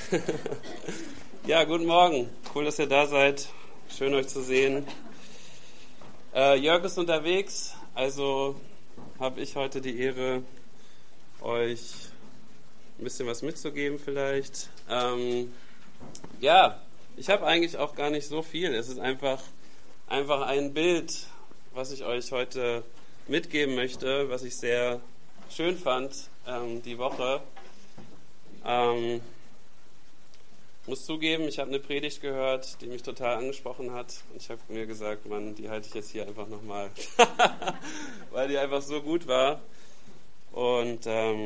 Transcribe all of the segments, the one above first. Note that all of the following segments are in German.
Ja, guten Morgen. Cool, dass ihr da seid. Schön, euch zu sehen. Jörg ist unterwegs, also habe ich heute die Ehre, euch ein bisschen was mitzugeben vielleicht. Ich habe eigentlich auch gar nicht so viel. Es ist einfach ein Bild, was ich euch heute mitgeben möchte, was ich sehr schön fand die Woche. Muss zugeben, ich habe eine Predigt gehört, die mich total angesprochen hat. Und ich habe mir gesagt, Mann, die halte ich jetzt hier einfach nochmal, weil die einfach so gut war. Und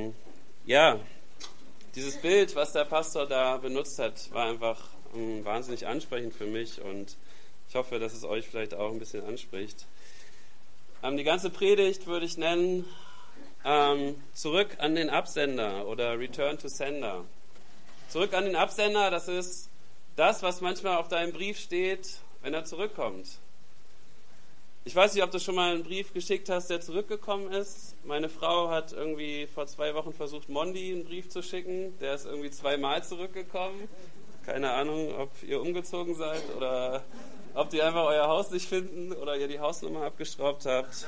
dieses Bild, was der Pastor da benutzt hat, war einfach wahnsinnig ansprechend für mich. Und ich hoffe, dass es euch vielleicht auch ein bisschen anspricht. Die ganze Predigt würde ich nennen, zurück an den Absender oder Return to Sender. Zurück an den Absender, das ist das, was manchmal auf deinem Brief steht, wenn er zurückkommt. Ich weiß nicht, ob du schon mal einen Brief geschickt hast, der zurückgekommen ist. Meine Frau hat irgendwie vor 2 Wochen versucht, Mondi einen Brief zu schicken. Der ist irgendwie 2-mal zurückgekommen. Keine Ahnung, ob ihr umgezogen seid oder ob die einfach euer Haus nicht finden oder ihr die Hausnummer abgeschraubt habt.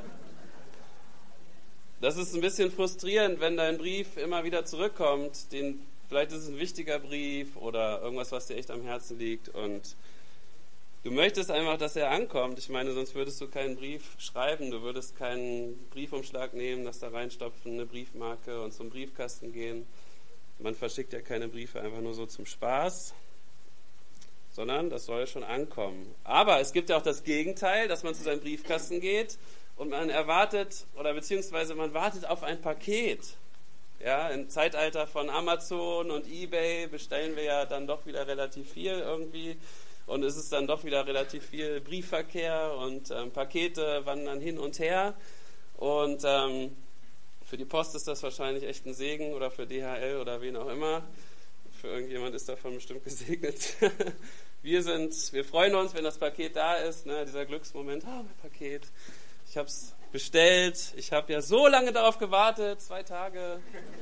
Das ist ein bisschen frustrierend, wenn dein Brief immer wieder zurückkommt. Vielleicht ist es ein wichtiger Brief oder irgendwas, was dir echt am Herzen liegt und du möchtest einfach, dass er ankommt. Ich meine, sonst würdest du keinen Brief schreiben, du würdest keinen Briefumschlag nehmen, das da reinstopfen, eine Briefmarke und zum Briefkasten gehen. Man verschickt ja keine Briefe einfach nur so zum Spaß, sondern das soll schon ankommen. Aber es gibt ja auch das Gegenteil, dass man zu seinem Briefkasten geht und man erwartet oder beziehungsweise man wartet auf ein Paket. Ja, im Zeitalter von Amazon und eBay bestellen wir ja dann doch wieder relativ viel irgendwie und es ist dann doch wieder relativ viel Briefverkehr und Pakete wandern hin und her und für die Post ist das wahrscheinlich echt ein Segen oder für DHL oder wen auch immer. Für irgendjemand ist davon bestimmt gesegnet. Wir freuen uns, wenn das Paket da ist, ne, dieser Glücksmoment, mein Paket, ich habe es bestellt, ich habe ja so lange darauf gewartet, 2 Tage.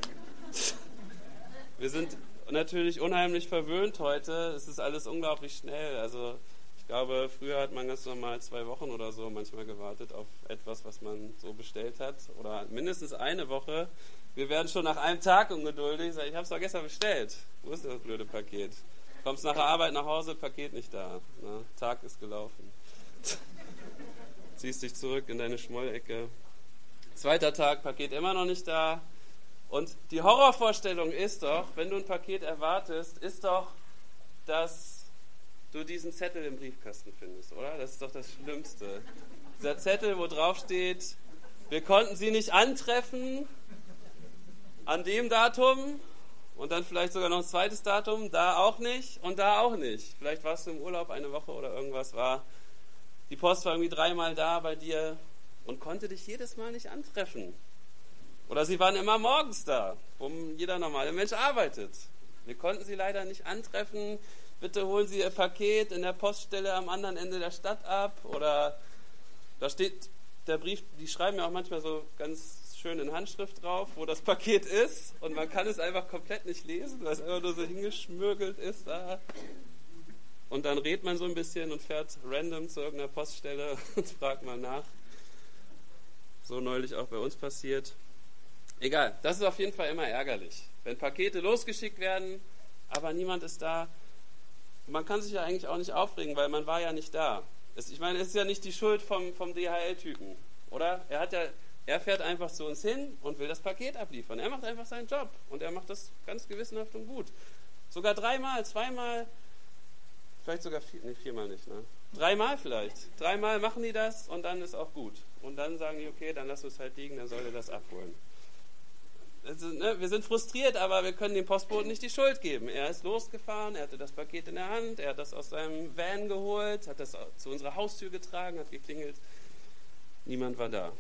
Wir sind natürlich unheimlich verwöhnt heute, es ist alles unglaublich schnell. Also ich glaube, früher hat man ganz normal 2 Wochen oder so manchmal gewartet auf etwas, was man so bestellt hat. Oder mindestens eine Woche. Wir werden schon nach einem Tag ungeduldig. Ich habe es doch gestern bestellt. Wo ist das blöde Paket? Kommst nach der Arbeit nach Hause, Paket nicht da. Na, Tag ist gelaufen. Ziehst dich zurück in deine Schmollecke. 2. Tag, Paket immer noch nicht da. Und die Horrorvorstellung ist doch, wenn du ein Paket erwartest, ist doch, dass du diesen Zettel im Briefkasten findest, oder? Das ist doch das Schlimmste. Dieser Zettel, wo drauf steht, wir konnten Sie nicht antreffen an dem Datum und dann vielleicht sogar noch ein zweites Datum, da auch nicht und da auch nicht. Vielleicht warst du im Urlaub eine Woche oder irgendwas war. Die Post war irgendwie 3-mal da bei dir und konnte dich jedes Mal nicht antreffen. Oder sie waren immer morgens da, wo jeder normale Mensch arbeitet. Wir konnten sie leider nicht antreffen. Bitte holen Sie Ihr Paket in der Poststelle am anderen Ende der Stadt ab. Oder da steht der Brief, die schreiben ja auch manchmal so ganz schön in Handschrift drauf, wo das Paket ist. Und man kann es einfach komplett nicht lesen, weil es einfach nur so hingeschmürgelt ist da. Und dann redet man so ein bisschen und fährt random zu irgendeiner Poststelle und fragt mal nach. So neulich auch bei uns passiert. Egal, das ist auf jeden Fall immer ärgerlich. Wenn Pakete losgeschickt werden, aber niemand ist da. Man kann sich ja eigentlich auch nicht aufregen, weil man war ja nicht da. Ich meine, es ist ja nicht die Schuld vom DHL-Typen, oder? Er fährt einfach zu uns hin und will das Paket abliefern. Er macht einfach seinen Job und er macht das ganz gewissenhaft und gut. Sogar 3-mal, 2-mal, vielleicht sogar 4-mal nicht, ne? 3-mal vielleicht. 3-mal machen die das und dann ist auch gut. Und dann sagen die, okay, dann lass es halt liegen, dann soll er das abholen. Also, wir sind frustriert, aber wir können dem Postboten nicht die Schuld geben. Er ist losgefahren, er hatte das Paket in der Hand, er hat das aus seinem Van geholt, hat das zu unserer Haustür getragen, hat geklingelt. Niemand war da.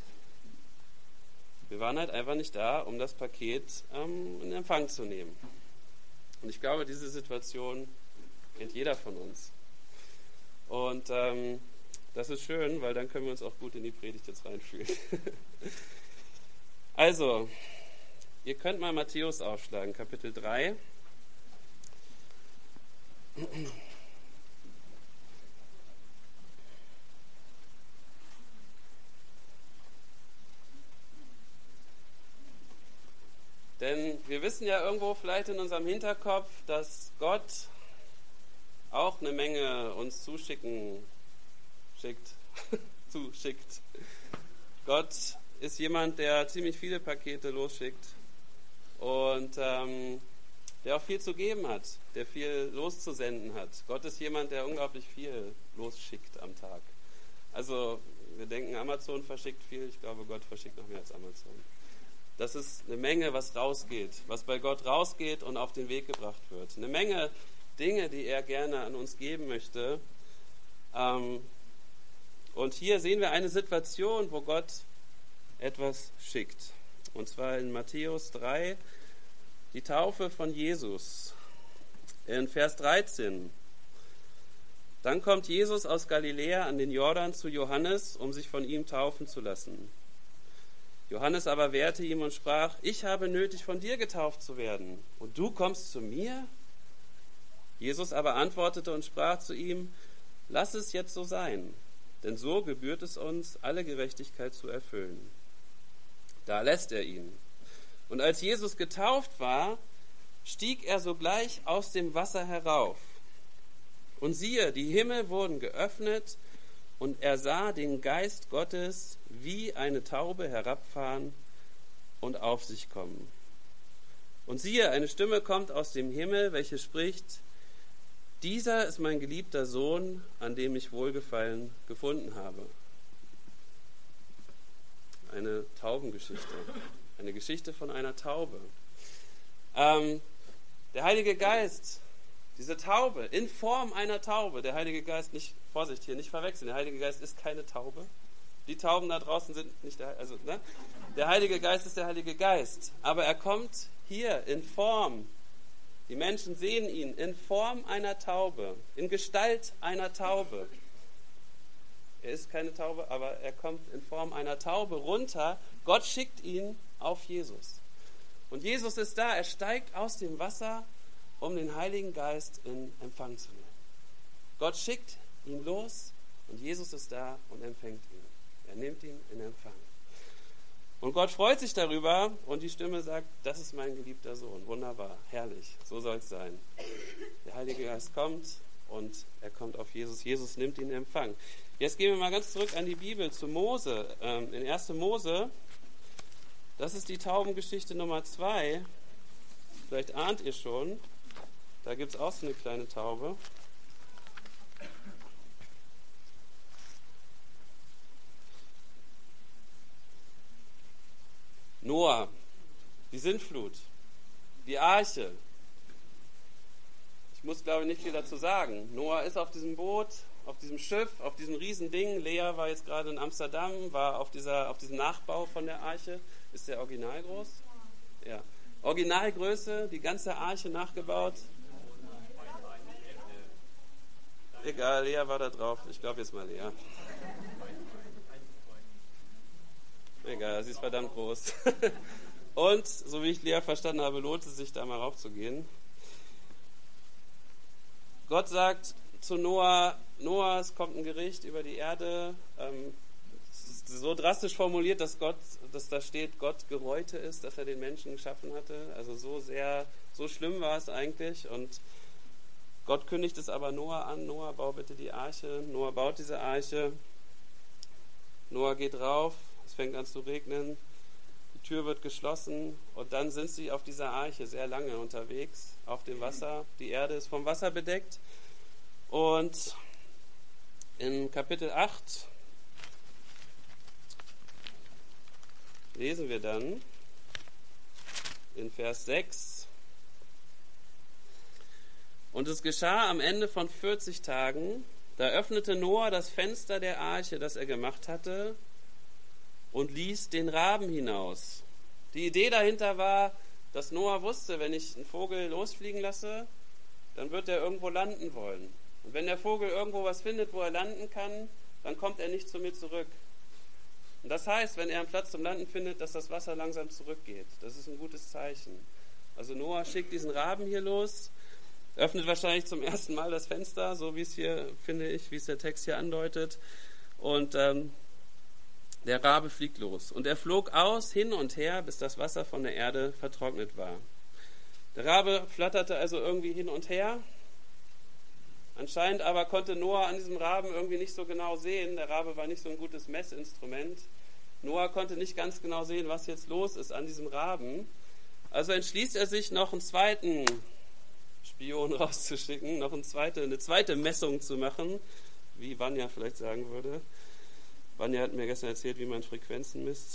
Wir waren halt einfach nicht da, um das Paket in Empfang zu nehmen. Und ich glaube, diese Situation kennt jeder von uns. Und das ist schön, weil dann können wir uns auch gut in die Predigt jetzt reinfühlen. Also, ihr könnt mal Matthäus aufschlagen, Kapitel 3. Denn wir wissen ja irgendwo vielleicht in unserem Hinterkopf, dass Gott auch eine Menge uns zuschickt. Gott ist jemand, der ziemlich viele Pakete losschickt und der auch viel zu geben hat, der viel loszusenden hat. Gott ist jemand, der unglaublich viel losschickt am Tag. Also wir denken, Amazon verschickt viel, ich glaube, Gott verschickt noch mehr als Amazon. Das ist eine Menge, was rausgeht, was bei Gott rausgeht und auf den Weg gebracht wird. Eine Menge Dinge, die er gerne an uns geben möchte. Und hier sehen wir eine Situation, wo Gott etwas schickt. Und zwar in Matthäus 3, die Taufe von Jesus. In Vers 13. Dann kommt Jesus aus Galiläa an den Jordan zu Johannes, um sich von ihm taufen zu lassen. Johannes aber wehrte ihm und sprach: Ich habe nötig, von dir getauft zu werden, und du kommst zu mir? Jesus aber antwortete und sprach zu ihm: Lass es jetzt so sein, denn so gebührt es uns, alle Gerechtigkeit zu erfüllen. Da lässt er ihn. Und als Jesus getauft war, stieg er sogleich aus dem Wasser herauf. Und siehe, die Himmel wurden geöffnet, und er sah den Geist Gottes wie eine Taube herabfahren und auf sich kommen. Und siehe, eine Stimme kommt aus dem Himmel, welche spricht: Dieser ist mein geliebter Sohn, an dem ich Wohlgefallen gefunden habe. Eine Taubengeschichte, eine Geschichte von einer Taube. Der Heilige Geist, diese Taube, in Form einer Taube. Der Heilige Geist, nicht, Vorsicht hier, nicht verwechseln, der Heilige Geist ist keine Taube. Die Tauben da draußen sind nicht der Heilige Geist ist der Heilige Geist. Aber er kommt hier in Form, die Menschen sehen ihn, in Form einer Taube, in Gestalt einer Taube. Er ist keine Taube, aber er kommt in Form einer Taube runter. Gott schickt ihn auf Jesus. Und Jesus ist da, er steigt aus dem Wasser, um den Heiligen Geist in Empfang zu nehmen. Gott schickt ihn los und Jesus ist da und empfängt ihn. Er nimmt ihn in Empfang. Und Gott freut sich darüber und die Stimme sagt: Das ist mein geliebter Sohn. Wunderbar, herrlich, so soll es sein. Der Heilige Geist kommt und er kommt auf Jesus. Jesus nimmt ihn in Empfang. Jetzt gehen wir mal ganz zurück an die Bibel, zu Mose. In 1. Mose, das ist die Taubengeschichte Nummer 2. Vielleicht ahnt ihr schon, da gibt es auch so eine kleine Taube. Noah, die Sintflut, die Arche. Ich muss, glaube ich, nicht viel dazu sagen. Noah ist auf diesem Boot, auf diesem Schiff, auf diesem Riesending. Lea war jetzt gerade in Amsterdam, war auf diesem Nachbau von der Arche. Ist der original groß? Ja. Originalgröße, die ganze Arche nachgebaut. Egal, Lea war da drauf. Ich glaube jetzt mal Lea. Egal, sie ist verdammt groß. Und, so wie ich Lea verstanden habe, lohnt es sich, da mal raufzugehen. Gott sagt zu Noah, es kommt ein Gericht über die Erde. So drastisch formuliert, dass da steht, Gott gereute ist, dass er den Menschen geschaffen hatte. Also so schlimm war es eigentlich. Und Gott kündigt es aber Noah an: Noah, bau bitte die Arche. Noah baut diese Arche. Noah geht rauf. Es fängt an zu regnen, die Tür wird geschlossen und dann sind sie auf dieser Arche sehr lange unterwegs, auf dem Wasser. Die Erde ist vom Wasser bedeckt und in Kapitel 8 lesen wir dann in Vers 6: Und es geschah am Ende von 40 Tagen, da öffnete Noah das Fenster der Arche, das er gemacht hatte, und ließ den Raben hinaus. Die Idee dahinter war, dass Noah wusste, wenn ich einen Vogel losfliegen lasse, dann wird er irgendwo landen wollen. Und wenn der Vogel irgendwo was findet, wo er landen kann, dann kommt er nicht zu mir zurück. Und das heißt, wenn er einen Platz zum Landen findet, dass das Wasser langsam zurückgeht. Das ist ein gutes Zeichen. Also Noah schickt diesen Raben hier los öffnet wahrscheinlich zum ersten Mal das Fenster, so wie es hier, finde ich, wie es der Text hier andeutet. Und der Rabe fliegt los. Und er flog aus, hin und her, bis das Wasser von der Erde vertrocknet war. Der Rabe flatterte also irgendwie hin und her. Anscheinend aber konnte Noah an diesem Raben irgendwie nicht so genau sehen. Der Rabe war nicht so ein gutes Messinstrument. Noah konnte nicht ganz genau sehen, was jetzt los ist an diesem Raben. Also entschließt er sich, noch einen zweiten Spion rauszuschicken, noch eine zweite Messung zu machen, wie Vanja vielleicht sagen würde. Vanja hat mir gestern erzählt, wie man Frequenzen misst.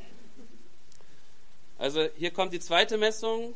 Also hier kommt die zweite Messung.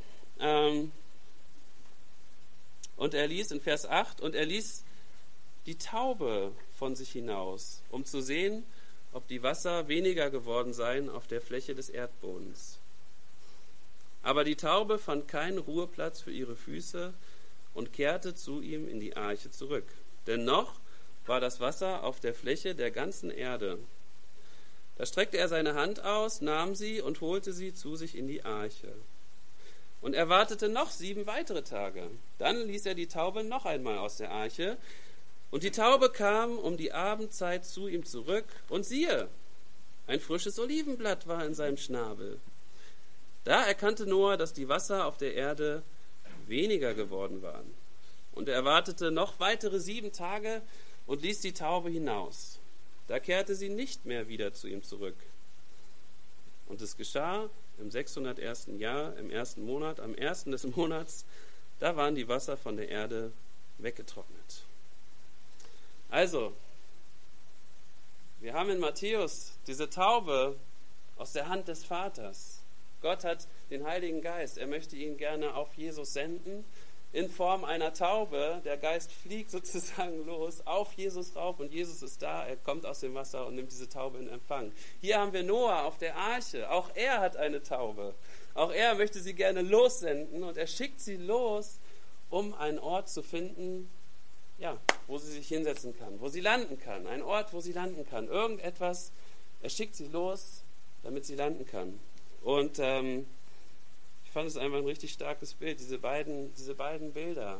Und er ließ in Vers 8, und er ließ die Taube von sich hinaus, um zu sehen, ob die Wasser weniger geworden seien auf der Fläche des Erdbodens. Aber die Taube fand keinen Ruheplatz für ihre Füße und kehrte zu ihm in die Arche zurück. Denn noch war das Wasser auf der Fläche der ganzen Erde. Da streckte er seine Hand aus, nahm sie und holte sie zu sich in die Arche. Und er wartete noch 7 weitere Tage. Dann ließ er die Taube noch einmal aus der Arche. Und die Taube kam um die Abendzeit zu ihm zurück. Und siehe, ein frisches Olivenblatt war in seinem Schnabel. Da erkannte Noah, dass die Wasser auf der Erde weniger geworden waren. Und er wartete noch weitere 7 Tage und ließ die Taube hinaus. Da kehrte sie nicht mehr wieder zu ihm zurück. Und es geschah im 601. Jahr, im 1. Monat, am 1. des Monats, da waren die Wasser von der Erde weggetrocknet. Also, wir haben in Matthäus diese Taube aus der Hand des Vaters. Gott hat den Heiligen Geist, er möchte ihn gerne auf Jesus senden, in Form einer Taube. Der Geist fliegt sozusagen los auf Jesus rauf und Jesus ist da, er kommt aus dem Wasser und nimmt diese Taube in Empfang. Hier haben wir Noah auf der Arche, auch er hat eine Taube. Auch er möchte sie gerne lossenden und er schickt sie los, um einen Ort zu finden, ja, wo sie sich hinsetzen kann, wo sie landen kann. Ein Ort, wo sie landen kann. Irgendetwas, er schickt sie los, damit sie landen kann. Und ich fand es einfach ein richtig starkes Bild, diese beiden Bilder.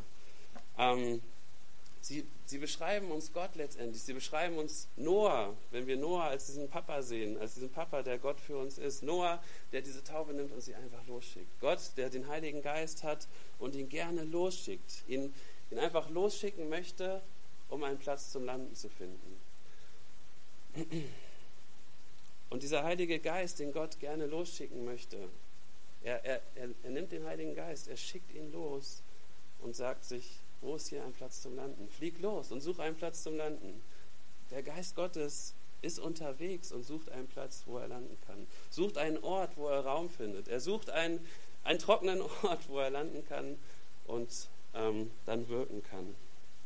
Sie beschreiben uns Gott letztendlich, sie beschreiben uns Noah, wenn wir Noah als diesen Papa sehen, als diesen Papa, der Gott für uns ist. Noah, der diese Taube nimmt und sie einfach losschickt. Gott, der den Heiligen Geist hat und ihn gerne losschickt, ihn einfach losschicken möchte, um einen Platz zum Landen zu finden. Und dieser Heilige Geist, den Gott gerne losschicken möchte, er nimmt den Heiligen Geist, er schickt ihn los und sagt sich, wo ist hier ein Platz zum Landen? Flieg los und such einen Platz zum Landen. Der Geist Gottes ist unterwegs und sucht einen Platz, wo er landen kann. Sucht einen Ort, wo er Raum findet. Er sucht einen trockenen Ort, wo er landen kann und dann wirken kann.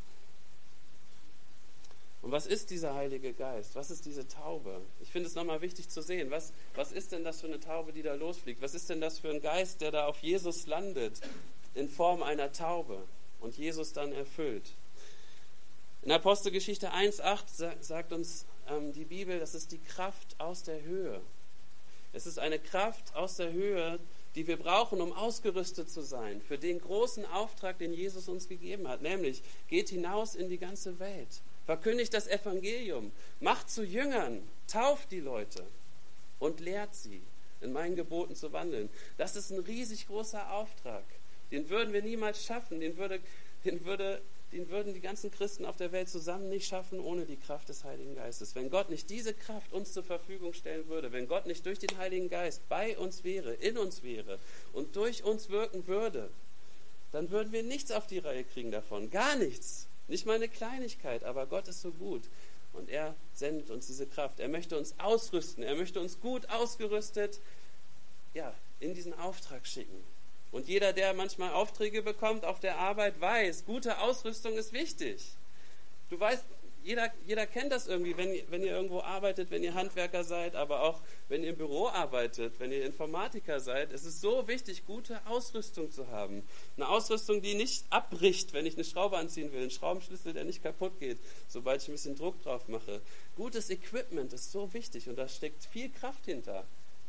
Und was ist dieser Heilige Geist? Was ist diese Taube? Ich finde es nochmal wichtig zu sehen. Was ist denn das für eine Taube, die da losfliegt? Was ist denn das für ein Geist, der da auf Jesus landet, in Form einer Taube und Jesus dann erfüllt? In Apostelgeschichte 1,8 sagt uns die Bibel, das ist die Kraft aus der Höhe. Es ist eine Kraft aus der Höhe, die wir brauchen, um ausgerüstet zu sein für den großen Auftrag, den Jesus uns gegeben hat. Nämlich, geht hinaus in die ganze Welt. Verkündigt das Evangelium, macht zu Jüngern, tauft die Leute und lehrt sie, in meinen Geboten zu wandeln. Das ist ein riesig großer Auftrag. Den würden wir niemals schaffen, den würden die ganzen Christen auf der Welt zusammen nicht schaffen ohne die Kraft des Heiligen Geistes. Wenn Gott nicht diese Kraft uns zur Verfügung stellen würde, wenn Gott nicht durch den Heiligen Geist bei uns wäre, in uns wäre und durch uns wirken würde, dann würden wir nichts auf die Reihe kriegen davon, gar nichts. Nicht mal eine Kleinigkeit, aber Gott ist so gut und er sendet uns diese Kraft. Er möchte uns ausrüsten, er möchte uns gut ausgerüstet in diesen Auftrag schicken. Und jeder, der manchmal Aufträge bekommt auf der Arbeit, weiß, gute Ausrüstung ist wichtig. Du weißt, jeder kennt das irgendwie, wenn ihr irgendwo arbeitet, wenn ihr Handwerker seid, aber auch wenn ihr im Büro arbeitet, wenn ihr Informatiker seid. Es ist so wichtig, gute Ausrüstung zu haben. Eine Ausrüstung, die nicht abbricht, wenn ich eine Schraube anziehen will. Ein Schraubenschlüssel, der nicht kaputt geht, sobald ich ein bisschen Druck drauf mache. Gutes Equipment ist so wichtig und da steckt viel Kraft hinter.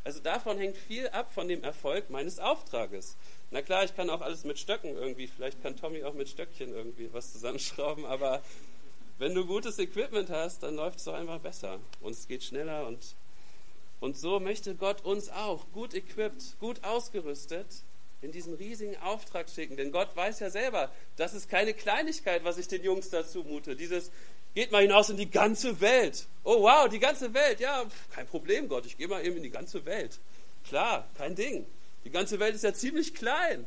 Also davon hängt viel ab von dem Erfolg meines Auftrages. Na klar, ich kann auch alles mit Stöcken irgendwie, vielleicht kann Tommy auch mit Stöckchen irgendwie was zusammenschrauben, aber wenn du gutes Equipment hast, dann läuft es doch einfach besser und es geht schneller und so möchte Gott uns auch gut equipped, gut ausgerüstet in diesen riesigen Auftrag schicken. Denn Gott weiß ja selber, das ist keine Kleinigkeit, was ich den Jungs da zumute. Dieses, geht mal hinaus in die ganze Welt. Oh wow, die ganze Welt. Ja, kein Problem, Gott, ich gehe mal eben in die ganze Welt. Klar, kein Ding. Die ganze Welt ist ja ziemlich klein.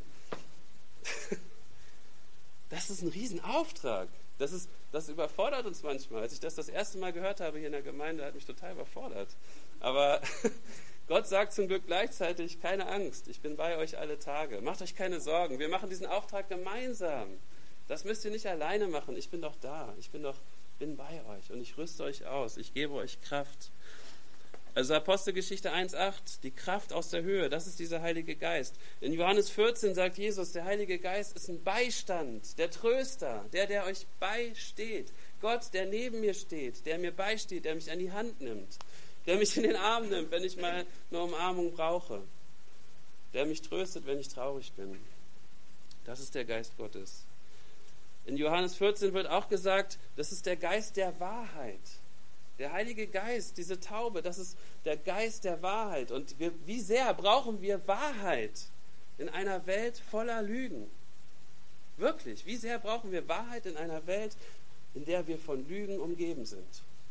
Das ist ein Riesenauftrag. Das überfordert uns manchmal. Als ich das erste Mal gehört habe hier in der Gemeinde, hat mich total überfordert. Aber Gott sagt zum Glück gleichzeitig, keine Angst, ich bin bei euch alle Tage. Macht euch keine Sorgen, wir machen diesen Auftrag gemeinsam. Das müsst ihr nicht alleine machen, ich bin doch da, ich bin bei euch und ich rüste euch aus, ich gebe euch Kraft. Also Apostelgeschichte 1,8, die Kraft aus der Höhe, das ist dieser Heilige Geist. In Johannes 14 sagt Jesus, der Heilige Geist ist ein Beistand, der Tröster, der euch beisteht. Gott, der neben mir steht, der mir beisteht, der mich an die Hand nimmt, der mich in den Arm nimmt, wenn ich mal eine Umarmung brauche, der mich tröstet, wenn ich traurig bin. Das ist der Geist Gottes. In Johannes 14 wird auch gesagt, das ist der Geist der Wahrheit. Der Heilige Geist, diese Taube, das ist der Geist der Wahrheit. Und wie sehr brauchen wir Wahrheit in einer Welt voller Lügen? Wirklich, wie sehr brauchen wir Wahrheit in einer Welt, in der wir von Lügen umgeben sind?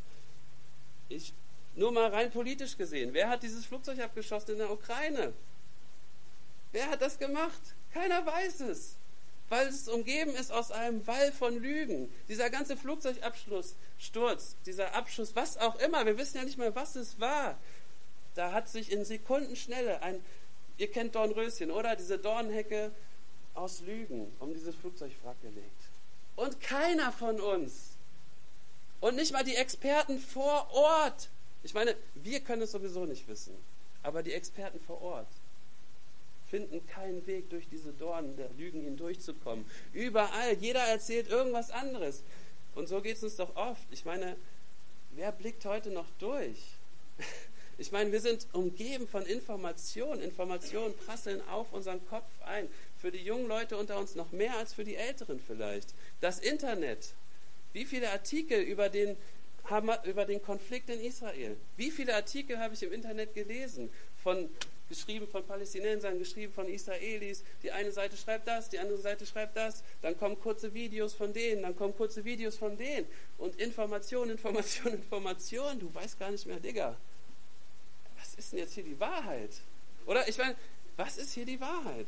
Nur mal rein politisch gesehen, wer hat dieses Flugzeug abgeschossen in der Ukraine? Wer hat das gemacht? Keiner weiß es. Weil es umgeben ist aus einem Wall von Lügen. Dieser ganze Flugzeugabsturz, dieser Abschuss, was auch immer, wir wissen ja nicht mal, was es war. Da hat sich in Sekundenschnelle ihr kennt Dornröschen, oder? Diese Dornhecke aus Lügen um dieses Flugzeugwrack gelegt. Und keiner von uns, und nicht mal die Experten vor Ort, ich meine, wir können es sowieso nicht wissen, aber die Experten vor Ort finden keinen Weg, durch diese Dornen der Lügen hindurchzukommen. Überall, jeder erzählt irgendwas anderes. Und so geht es uns doch oft. Ich meine, wer blickt heute noch durch? Ich meine, wir sind umgeben von Informationen. Informationen prasseln auf unseren Kopf ein. Für die jungen Leute unter uns noch mehr als für die Älteren vielleicht. Das Internet. Wie viele Artikel über den Konflikt in Israel? Wie viele Artikel habe ich im Internet gelesen? Geschrieben von Palästinensern, geschrieben von Israelis. Die eine Seite schreibt das, die andere Seite schreibt das. Dann kommen kurze Videos von denen, dann kommen kurze Videos von denen. Und Information. Du weißt gar nicht mehr, Digga. Was ist denn jetzt hier die Wahrheit? Oder, ich meine, was ist hier die Wahrheit?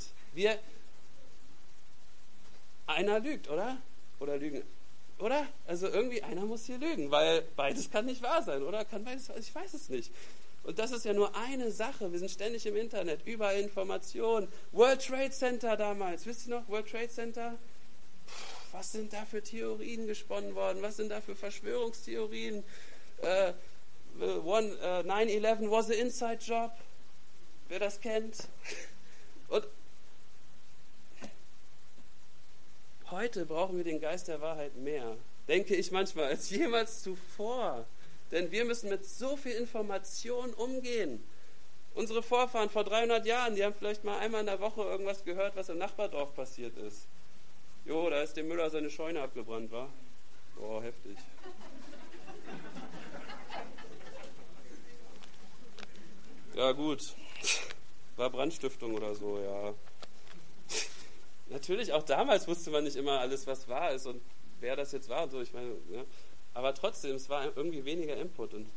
Einer lügt, oder? Oder lügen. Oder? Also irgendwie, einer muss hier lügen, weil beides kann nicht wahr sein, oder? Kann beides, ich weiß es nicht. Und das ist ja nur eine Sache. Wir sind ständig im Internet, überall Informationen. World Trade Center damals, wisst ihr noch, World Trade Center? Was sind da für Theorien gesponnen worden? Was sind da für Verschwörungstheorien? 9/11 was an inside job. Wer das kennt? Und heute brauchen wir den Geist der Wahrheit mehr, denke ich manchmal, als jemals zuvor. Denn wir müssen mit so viel Information umgehen. Unsere Vorfahren vor 300 Jahren, die haben vielleicht mal einmal in der Woche irgendwas gehört, was im Nachbardorf passiert ist. Jo, da ist dem Müller seine Scheune abgebrannt, wa? Boah, heftig. Ja gut, war Brandstiftung oder so, ja. Natürlich, auch damals wusste man nicht immer alles, was wahr ist und wer das jetzt war und so, ich meine, ja. Aber trotzdem, es war irgendwie weniger Input und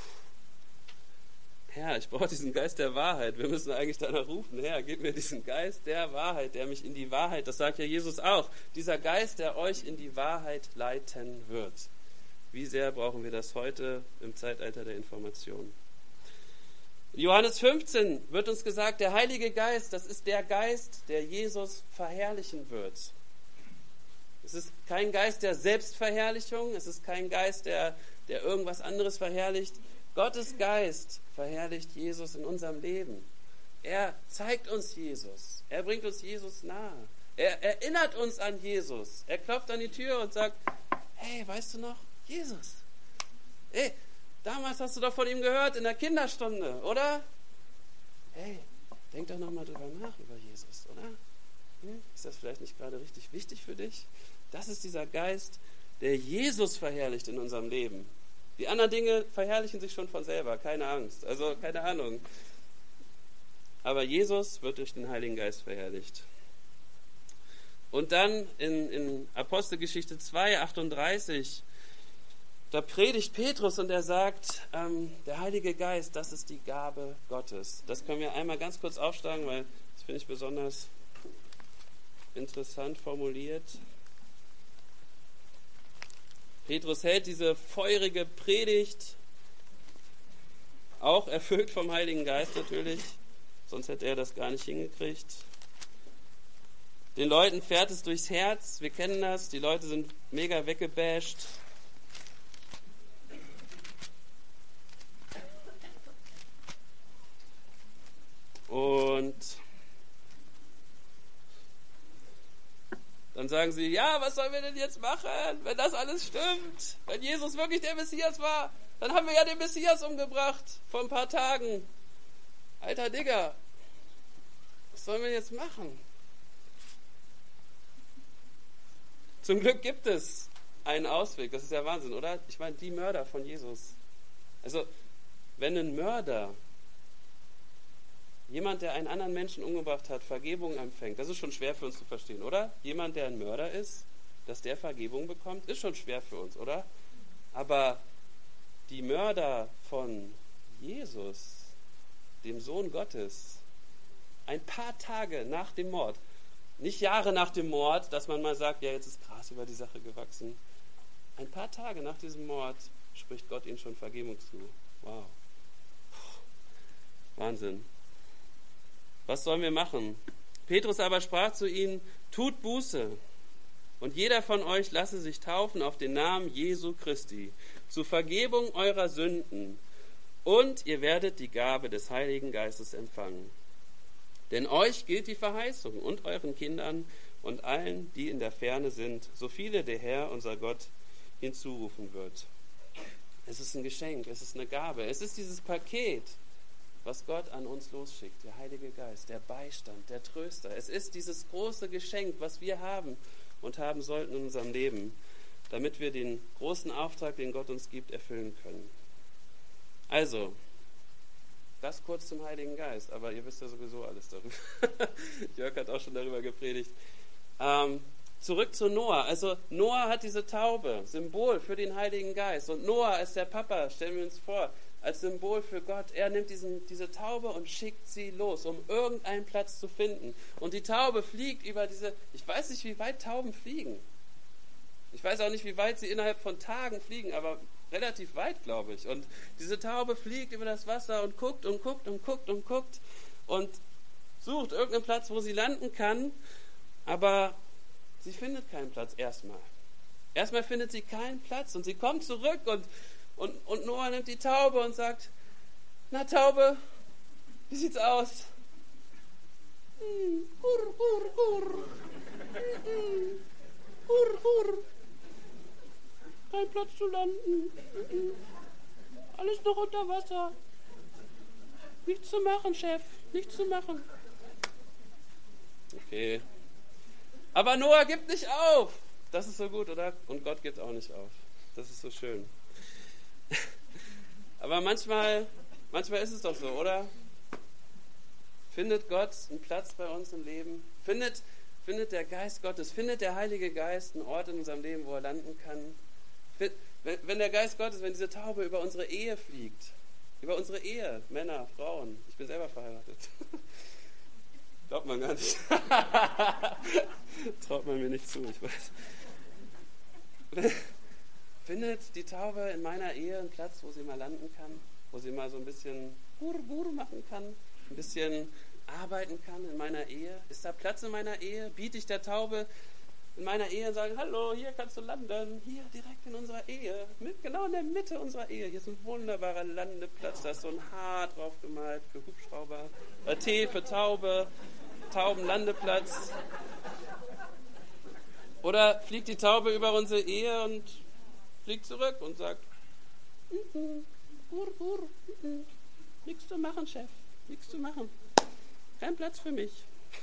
Herr, ich brauche diesen Geist der Wahrheit. Wir müssen eigentlich danach rufen, Herr, gib mir diesen Geist der Wahrheit, der mich in die Wahrheit, das sagt ja Jesus auch, dieser Geist, der euch in die Wahrheit leiten wird. Wie sehr brauchen wir das heute im Zeitalter der Information? In Johannes 15 wird uns gesagt, der Heilige Geist, das ist der Geist, der Jesus verherrlichen wird. Es ist kein Geist der Selbstverherrlichung, es ist kein Geist, der irgendwas anderes verherrlicht. Gottes Geist verherrlicht Jesus in unserem Leben. Er zeigt uns Jesus. Er bringt uns Jesus nahe. Er erinnert uns an Jesus. Er klopft an die Tür und sagt, hey, weißt du noch, Jesus? Hey, damals hast du doch von ihm gehört in der Kinderstunde, oder? hey, denk doch nochmal drüber nach, über Jesus, oder? Ist das vielleicht nicht gerade richtig wichtig für dich? Das ist dieser Geist, der Jesus verherrlicht in unserem Leben. Die anderen Dinge verherrlichen sich schon von selber, keine Angst, also keine Ahnung. Aber Jesus wird durch den Heiligen Geist verherrlicht. Und dann in Apostelgeschichte 2, 38, da predigt Petrus und er sagt, der Heilige Geist, das ist die Gabe Gottes. Das können wir einmal ganz kurz aufschlagen, weil das finde ich besonders interessant formuliert. Petrus hält diese feurige Predigt, auch erfüllt vom Heiligen Geist natürlich, sonst hätte er das gar nicht hingekriegt. Den Leuten fährt es durchs Herz, wir kennen das, die Leute sind mega weggebasht. Und dann sagen sie, ja, was sollen wir denn jetzt machen, wenn das alles stimmt? Wenn Jesus wirklich der Messias war, dann haben wir ja den Messias umgebracht vor ein paar Tagen. Alter Digga, was sollen wir jetzt machen? Zum Glück gibt es einen Ausweg, das ist ja Wahnsinn, oder? Ich meine, die Mörder von Jesus. Also, wenn ein Mörder, jemand, der einen anderen Menschen umgebracht hat, Vergebung empfängt, das ist schon schwer für uns zu verstehen, oder? Jemand, der ein Mörder ist, dass der Vergebung bekommt, ist schon schwer für uns, oder? Aber die Mörder von Jesus, dem Sohn Gottes, ein paar Tage nach dem Mord, nicht Jahre nach dem Mord, dass man mal sagt, ja, jetzt ist Gras über die Sache gewachsen. Ein paar Tage nach diesem Mord spricht Gott ihnen schon Vergebung zu. Wow. Wahnsinn. Was sollen wir machen? Petrus aber sprach zu ihnen, tut Buße und jeder von euch lasse sich taufen auf den Namen Jesu Christi zur Vergebung eurer Sünden und ihr werdet die Gabe des Heiligen Geistes empfangen. Denn euch gilt die Verheißung und euren Kindern und allen, die in der Ferne sind, so viele der Herr, unser Gott, hinzurufen wird. Es ist ein Geschenk, es ist eine Gabe, es ist dieses Paket, was Gott an uns losschickt, der Heilige Geist, der Beistand, der Tröster. Es ist dieses große Geschenk, was wir haben und haben sollten in unserem Leben, damit wir den großen Auftrag, den Gott uns gibt, erfüllen können. Also, das kurz zum Heiligen Geist, aber ihr wisst ja sowieso alles darüber. Jörg hat auch schon darüber gepredigt. Zurück zu Noah. Also Noah hat diese Taube, Symbol für den Heiligen Geist. Und Noah ist der Papa, stellen wir uns vor, als Symbol für Gott. Er nimmt diese Taube und schickt sie los, um irgendeinen Platz zu finden. Und die Taube fliegt über ich weiß nicht, wie weit Tauben fliegen. Ich weiß auch nicht, wie weit sie innerhalb von Tagen fliegen, aber relativ weit, glaube ich. Und diese Taube fliegt über das Wasser und guckt und guckt und guckt und guckt und sucht irgendeinen Platz, wo sie landen kann, aber sie findet keinen Platz erstmal. Erstmal findet sie keinen Platz und sie kommt zurück und Noah nimmt die Taube und sagt, na Taube, wie sieht's aus? Hurr, hurr, hurr. Hurr, hurr. Kein Platz zu landen. Alles noch unter Wasser. Nichts zu machen, Chef. Nichts zu machen. Okay. Aber Noah gibt nicht auf. Das ist so gut, oder? Und Gott gibt auch nicht auf. Das ist so schön. Aber manchmal ist es doch so, oder? Findet Gott einen Platz bei uns im Leben? Findet der Geist Gottes, findet der Heilige Geist einen Ort in unserem Leben, wo er landen kann? Wenn der Geist Gottes, wenn diese Taube über unsere Ehe fliegt, über unsere Ehe, Männer, Frauen, ich bin selber verheiratet. Glaubt man gar nicht. Traut man mir nicht zu, ich weiß. Findet die Taube in meiner Ehe einen Platz, wo sie mal landen kann, wo sie mal so ein bisschen Gur machen kann, ein bisschen arbeiten kann in meiner Ehe? Ist da Platz in meiner Ehe? Biete ich der Taube in meiner Ehe und sage, hallo, hier kannst du landen, hier direkt in unserer Ehe, genau in der Mitte unserer Ehe. Hier ist ein wunderbarer Landeplatz, da ist so ein H drauf gemalt für Hubschrauber, T für Taube, Taubenlandeplatz. Oder fliegt die Taube über unsere Ehe und fliegt zurück und sagt, nichts zu machen, Chef, nichts zu machen. Kein Platz für mich.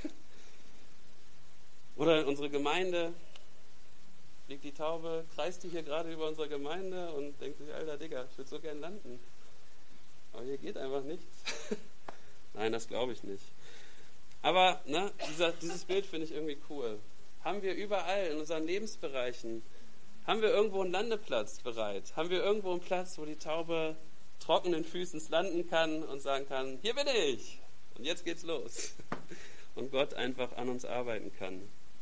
Oder in unsere Gemeinde fliegt die Taube, kreist die hier gerade über unsere Gemeinde und denkt sich, alter Digga, ich würde so gern landen. Aber hier geht einfach nichts. Nein, das glaube ich nicht. Aber dieses Bild finde ich irgendwie cool. Haben wir überall in unseren Lebensbereichen, haben wir irgendwo einen Landeplatz bereit? Haben wir irgendwo einen Platz, wo die Taube trockenen Füßens landen kann und sagen kann, hier bin ich und jetzt geht's los. Und Gott einfach an uns arbeiten kann.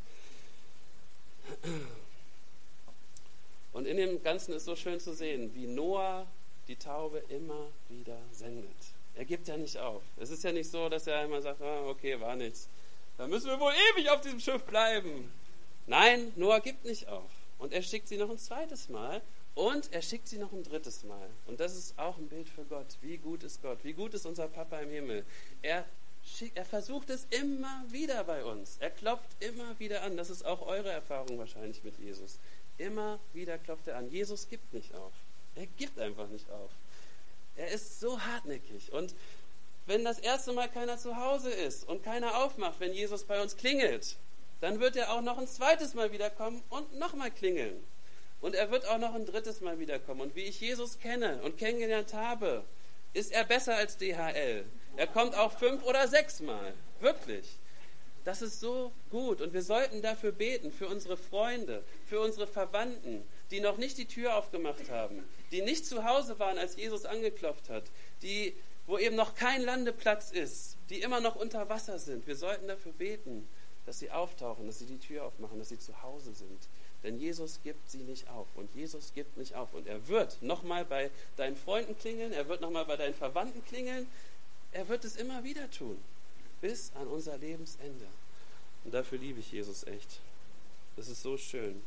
Und in dem Ganzen ist so schön zu sehen, wie Noah die Taube immer wieder sendet. Er gibt ja nicht auf. Es ist ja nicht so, dass er einmal sagt, okay, war nichts. Dann müssen wir wohl ewig auf diesem Schiff bleiben. Nein, Noah gibt nicht auf. Und er schickt sie noch ein zweites Mal und er schickt sie noch ein drittes Mal. Und das ist auch ein Bild für Gott. Wie gut ist Gott? Wie gut ist unser Papa im Himmel? Er versucht es immer wieder bei uns. Er klopft immer wieder an. Das ist auch eure Erfahrung wahrscheinlich mit Jesus. Immer wieder klopft er an. Jesus gibt nicht auf. Er gibt einfach nicht auf. Er ist so hartnäckig. Und wenn das erste Mal keiner zu Hause ist und keiner aufmacht, wenn Jesus bei uns klingelt, dann wird er auch noch ein zweites Mal wiederkommen und nochmal klingeln. Und er wird auch noch ein drittes Mal wiederkommen. Und wie ich Jesus kenne und kennengelernt habe, ist er besser als DHL. Er kommt auch 5 oder 6 Mal. Wirklich. Das ist so gut. Und wir sollten dafür beten, für unsere Freunde, für unsere Verwandten, die noch nicht die Tür aufgemacht haben, die nicht zu Hause waren, als Jesus angeklopft hat, wo eben noch kein Landeplatz ist, die immer noch unter Wasser sind. Wir sollten dafür beten, dass sie auftauchen, dass sie die Tür aufmachen, dass sie zu Hause sind. Denn Jesus gibt sie nicht auf. Und Jesus gibt nicht auf. Und er wird nochmal bei deinen Freunden klingeln, er wird nochmal bei deinen Verwandten klingeln. Er wird es immer wieder tun. Bis an unser Lebensende. Und dafür liebe ich Jesus echt. Das ist so schön.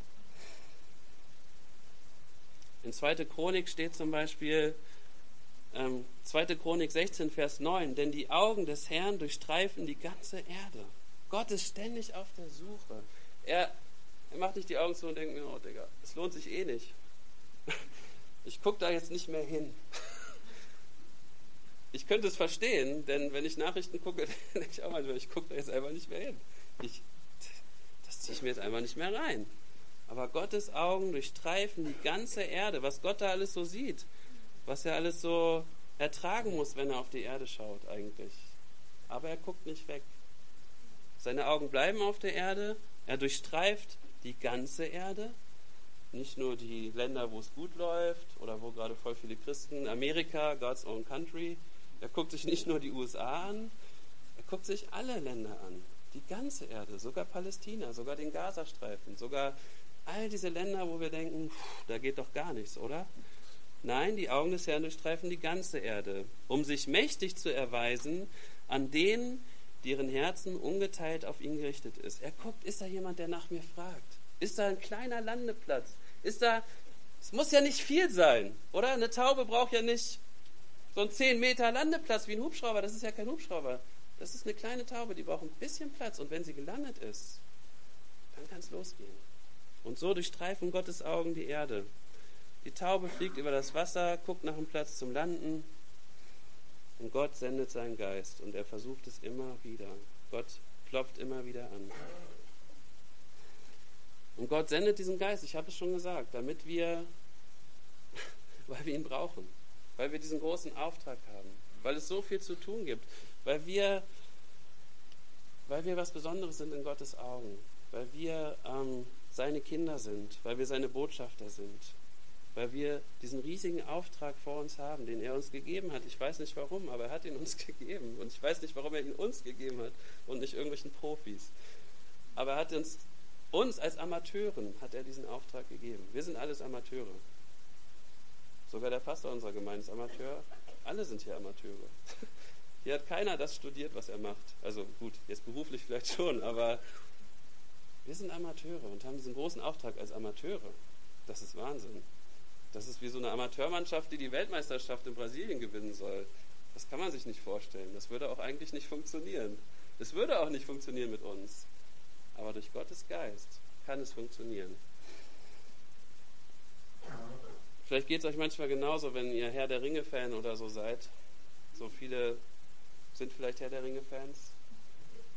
In 2. Chronik steht zum Beispiel, 2. Chronik 16, Vers 9, denn die Augen des Herrn durchstreifen die ganze Erde. Gott ist ständig auf der Suche. Er macht nicht die Augen zu und denkt mir, oh Digga, es lohnt sich eh nicht. Ich gucke da jetzt nicht mehr hin. Ich könnte es verstehen, denn wenn ich Nachrichten gucke, denke ich auch manchmal, ich gucke da jetzt einfach nicht mehr hin. Das ziehe ich mir jetzt einfach nicht mehr rein. Aber Gottes Augen durchstreifen die ganze Erde, was Gott da alles so sieht, was er alles so ertragen muss, wenn er auf die Erde schaut eigentlich. Aber er guckt nicht weg. Seine Augen bleiben auf der Erde, er durchstreift die ganze Erde, nicht nur die Länder, wo es gut läuft oder wo gerade voll viele Christen, Amerika, God's own country. Er guckt sich nicht nur die USA an, er guckt sich alle Länder an, die ganze Erde, sogar Palästina, sogar den Gazastreifen, sogar all diese Länder, wo wir denken, da geht doch gar nichts, oder? Nein, die Augen des Herrn durchstreifen die ganze Erde, um sich mächtig zu erweisen an denen, deren Herzen ungeteilt auf ihn gerichtet ist. Er guckt, ist da jemand, der nach mir fragt? Ist da ein kleiner Landeplatz? Es muss ja nicht viel sein, oder? Eine Taube braucht ja nicht so einen 10 Meter Landeplatz wie ein Hubschrauber. Das ist ja kein Hubschrauber. Das ist eine kleine Taube, die braucht ein bisschen Platz. Und wenn sie gelandet ist, dann kann es losgehen. Und so durchstreifen Gottes Augen die Erde. Die Taube fliegt über das Wasser, guckt nach einem Platz zum Landen. Und Gott sendet seinen Geist. Und er versucht es immer wieder. Gott klopft immer wieder an. Und Gott sendet diesen Geist, ich habe es schon gesagt, weil wir ihn brauchen. Weil wir diesen großen Auftrag haben. Weil es so viel zu tun gibt. Weil wir was Besonderes sind in Gottes Augen. Weil wir seine Kinder sind. Weil wir seine Botschafter sind. Weil wir diesen riesigen Auftrag vor uns haben, den er uns gegeben hat. Ich weiß nicht warum, aber er hat ihn uns gegeben. Und ich weiß nicht, warum er ihn uns gegeben hat und nicht irgendwelchen Profis. Aber er hat uns als Amateuren hat er diesen Auftrag gegeben. Wir sind alles Amateure. Sogar der Pastor unserer Gemeinde ist Amateur. Alle sind hier Amateure. Hier hat keiner das studiert, was er macht. Also gut, jetzt beruflich vielleicht schon, aber wir sind Amateure und haben diesen großen Auftrag als Amateure. Das ist Wahnsinn. Das ist wie so eine Amateurmannschaft, die die Weltmeisterschaft in Brasilien gewinnen soll. Das kann man sich nicht vorstellen. Das würde auch eigentlich nicht funktionieren. Das würde auch nicht funktionieren mit uns. Aber durch Gottes Geist kann es funktionieren. Vielleicht geht es euch manchmal genauso, wenn ihr Herr der Ringe-Fan oder so seid. So viele sind vielleicht Herr der Ringe-Fans.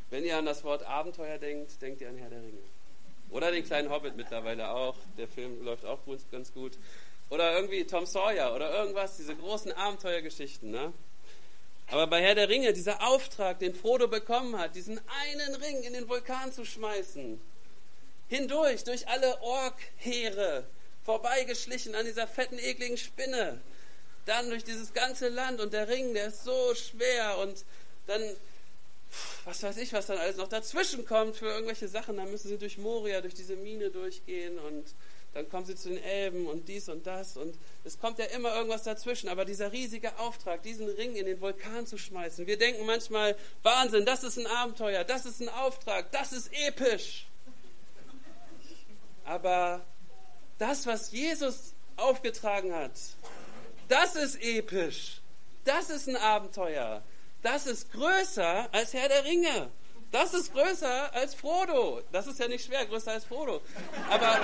Wenn ihr an das Wort Abenteuer denkt, denkt ihr an Herr der Ringe. Oder den kleinen Hobbit mittlerweile auch. Der Film läuft auch ganz gut. Oder irgendwie Tom Sawyer oder irgendwas, diese großen Abenteuergeschichten. Ne? Aber bei Herr der Ringe, dieser Auftrag, den Frodo bekommen hat, diesen einen Ring in den Vulkan zu schmeißen, hindurch, durch alle Ork-Heere, vorbeigeschlichen an dieser fetten, ekligen Spinne, dann durch dieses ganze Land und der Ring, der ist so schwer und dann, was weiß ich, was dann alles noch dazwischen kommt für irgendwelche Sachen, dann müssen sie durch Moria, durch diese Mine durchgehen und dann kommen sie zu den Elben und dies und das und es kommt ja immer irgendwas dazwischen, aber dieser riesige Auftrag, diesen Ring in den Vulkan zu schmeißen, wir denken manchmal, Wahnsinn, das ist ein Abenteuer, das ist ein Auftrag, das ist episch. Aber das, was Jesus aufgetragen hat, das ist episch, das ist ein Abenteuer, das ist größer als Herr der Ringe. Das ist größer als Frodo. Das ist ja nicht schwer, größer als Frodo. Aber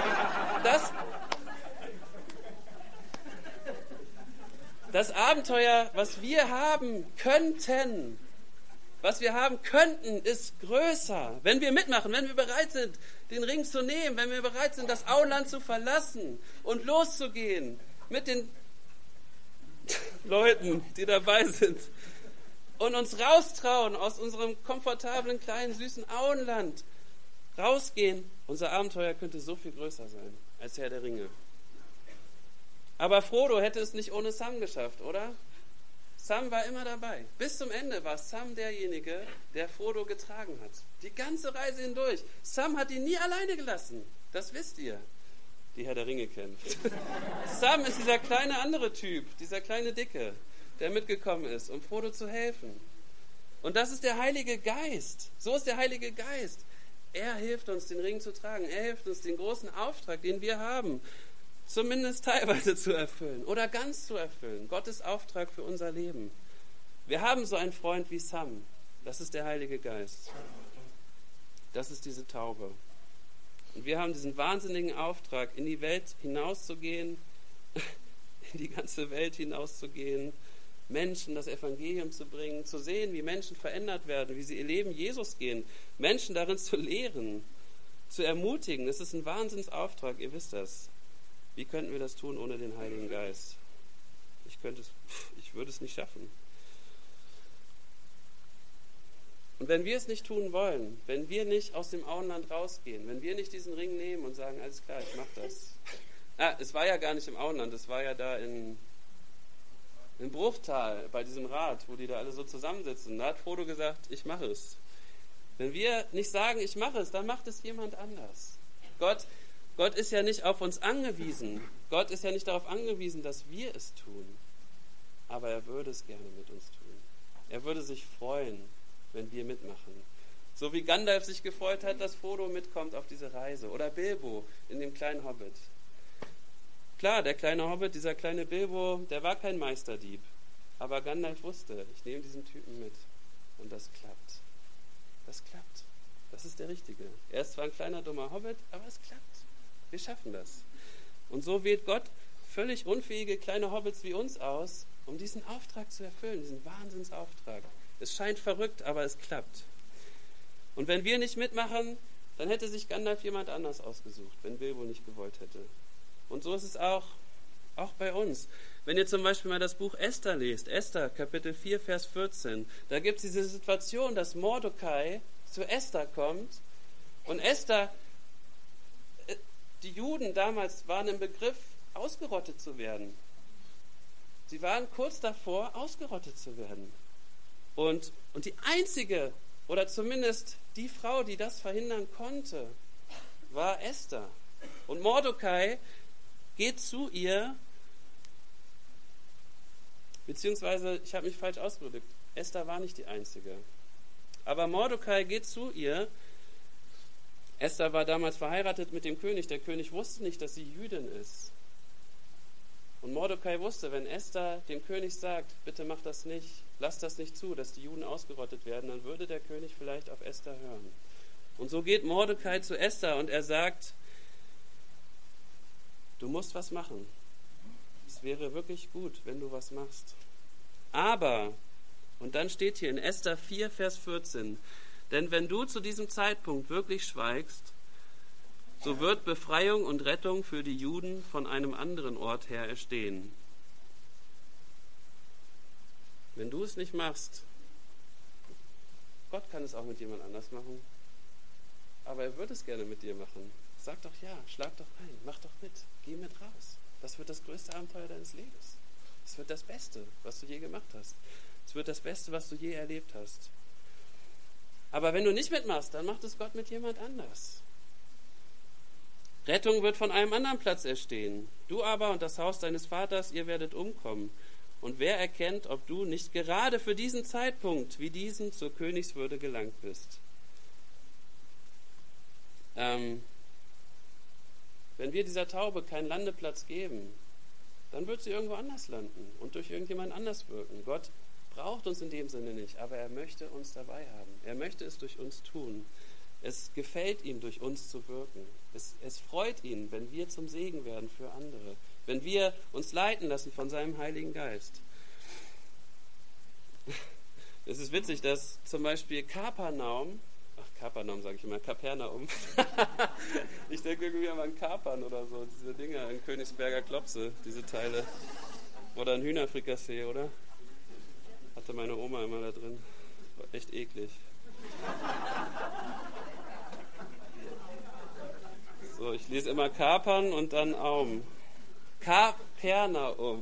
das Abenteuer, was wir haben könnten, ist größer. Wenn wir mitmachen, wenn wir bereit sind, den Ring zu nehmen, wenn wir bereit sind, das Auenland zu verlassen und loszugehen mit den Leuten, die dabei sind, und uns raustrauen aus unserem komfortablen, kleinen, süßen Auenland, rausgehen, unser Abenteuer könnte so viel größer sein als Herr der Ringe. Aber Frodo hätte es nicht ohne Sam geschafft, oder? Sam war immer dabei. Bis zum Ende war Sam derjenige, der Frodo getragen hat. Die ganze Reise hindurch. Sam hat ihn nie alleine gelassen. Das wisst ihr, die Herr der Ringe kennt. Sam ist dieser kleine andere Typ, dieser kleine Dicke, der mitgekommen ist, um Frodo zu helfen. Und das ist der Heilige Geist. So ist der Heilige Geist. Er hilft uns, den Ring zu tragen. Er hilft uns, den großen Auftrag, den wir haben, zumindest teilweise zu erfüllen oder ganz zu erfüllen. Gottes Auftrag für unser Leben. Wir haben so einen Freund wie Sam. Das ist der Heilige Geist. Das ist diese Taube. Und wir haben diesen wahnsinnigen Auftrag, in die Welt hinauszugehen, in die ganze Welt hinauszugehen, Menschen das Evangelium zu bringen, zu sehen, wie Menschen verändert werden, wie sie ihr Leben Jesus gehen, Menschen darin zu lehren, zu ermutigen. Das ist ein Wahnsinnsauftrag, ihr wisst das. Wie könnten wir das tun ohne den Heiligen Geist? Ich würde es nicht schaffen. Und wenn wir es nicht tun wollen, wenn wir nicht aus dem Auenland rausgehen, wenn wir nicht diesen Ring nehmen und sagen, alles klar, ich mach das. Es war ja gar nicht im Auenland, es war ja da in Bruchtal, bei diesem Rat, wo die da alle so zusammensitzen. Da hat Frodo gesagt, ich mache es. Wenn wir nicht sagen, ich mache es, dann macht es jemand anders. Gott ist ja nicht auf uns angewiesen. Gott ist ja nicht darauf angewiesen, dass wir es tun. Aber er würde es gerne mit uns tun. Er würde sich freuen, wenn wir mitmachen. So wie Gandalf sich gefreut hat, dass Frodo mitkommt auf diese Reise. Oder Bilbo in dem kleinen Hobbit. Klar, der kleine Hobbit, dieser kleine Bilbo, der war kein Meisterdieb. Aber Gandalf wusste, ich nehme diesen Typen mit. Und das klappt. Das klappt. Das ist der Richtige. Er ist zwar ein kleiner, dummer Hobbit, aber es klappt. Wir schaffen das. Und so wählt Gott völlig unfähige kleine Hobbits wie uns aus, um diesen Auftrag zu erfüllen, diesen Wahnsinnsauftrag. Es scheint verrückt, aber es klappt. Und wenn wir nicht mitmachen, dann hätte sich Gandalf jemand anders ausgesucht, wenn Bilbo nicht gewollt hätte. Und so ist es auch bei uns. Wenn ihr zum Beispiel mal das Buch Esther lest, Esther Kapitel 4, Vers 14, da gibt es diese Situation, dass Mordecai zu Esther kommt und Esther, die Juden damals waren im Begriff, ausgerottet zu werden. Sie waren kurz davor, ausgerottet zu werden. Und die einzige, oder zumindest die Frau, die das verhindern konnte, war Esther. Und Mordecai geht zu ihr, beziehungsweise, ich habe mich falsch ausgedrückt, Esther war nicht die einzige. Aber Mordecai geht zu ihr. Esther war damals verheiratet mit dem König. Der König wusste nicht, dass sie Jüdin ist. Und Mordecai wusste, wenn Esther dem König sagt, bitte mach das nicht, lass das nicht zu, dass die Juden ausgerottet werden, dann würde der König vielleicht auf Esther hören. Und so geht Mordecai zu Esther und er sagt, du musst was machen. Es wäre wirklich gut, wenn du was machst. Aber, und dann steht hier in Esther 4, Vers 14, Denn wenn du zu diesem Zeitpunkt wirklich schweigst, so wird Befreiung und Rettung für die Juden von einem anderen Ort her erstehen. Wenn du es nicht machst, Gott kann es auch mit jemand anders machen, aber er würde es gerne mit dir machen. Sag doch ja, schlag doch ein, mach doch mit, geh mit raus. Das wird das größte Abenteuer deines Lebens. Es wird das Beste, was du je gemacht hast. Es wird das Beste, was du je erlebt hast. Aber wenn du nicht mitmachst, dann macht es Gott mit jemand anders. Rettung wird von einem anderen Platz erstehen. Du aber und das Haus deines Vaters, ihr werdet umkommen. Und wer erkennt, ob du nicht gerade für diesen Zeitpunkt wie diesen zur Königswürde gelangt bist? Wenn wir dieser Taube keinen Landeplatz geben, dann wird sie irgendwo anders landen und durch irgendjemand anders wirken. Gott braucht uns in dem Sinne nicht, aber er möchte uns dabei haben. Er möchte es durch uns tun. Es gefällt ihm, durch uns zu wirken. Es freut ihn, wenn wir zum Segen werden für andere, wenn wir uns leiten lassen von seinem Heiligen Geist. Es ist witzig, dass zum Beispiel Kapernaum sage ich immer, Kapernaum. Ich denke irgendwie an Kapern oder so, diese Dinger in Königsberger Klopse, diese Teile. Oder ein Hühnerfrikassee, oder? Hatte meine Oma immer da drin. War echt eklig. So, ich lese immer Kapern und dann Aum. Kapernaum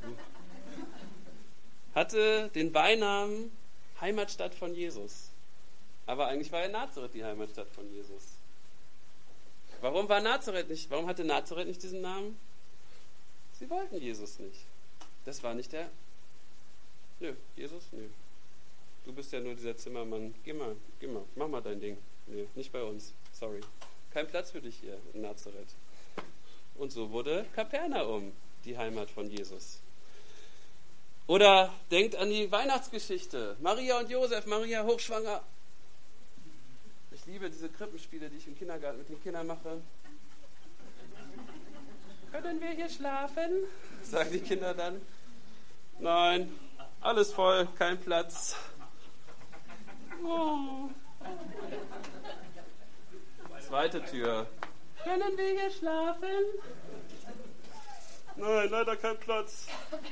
hatte den Beinamen Heimatstadt von Jesus. Aber eigentlich war ja Nazareth die Heimatstadt von Jesus. Warum hatte Nazareth nicht diesen Namen? Sie wollten Jesus nicht. Das war nicht der... Nö, Jesus? Nö. Du bist ja nur dieser Zimmermann. Geh mal, mach mal dein Ding. Nö, nicht bei uns. Sorry. Kein Platz für dich hier in Nazareth. Und so wurde Kapernaum die Heimat von Jesus. Oder denkt an die Weihnachtsgeschichte. Maria und Josef, Maria hochschwanger. Ich liebe diese Krippenspiele, die ich im Kindergarten mit den Kindern mache. Können wir hier schlafen? Sagen die Kinder dann. Nein, alles voll, kein Platz. Oh. Zweite Tür. Können wir hier schlafen? Nein, leider kein Platz.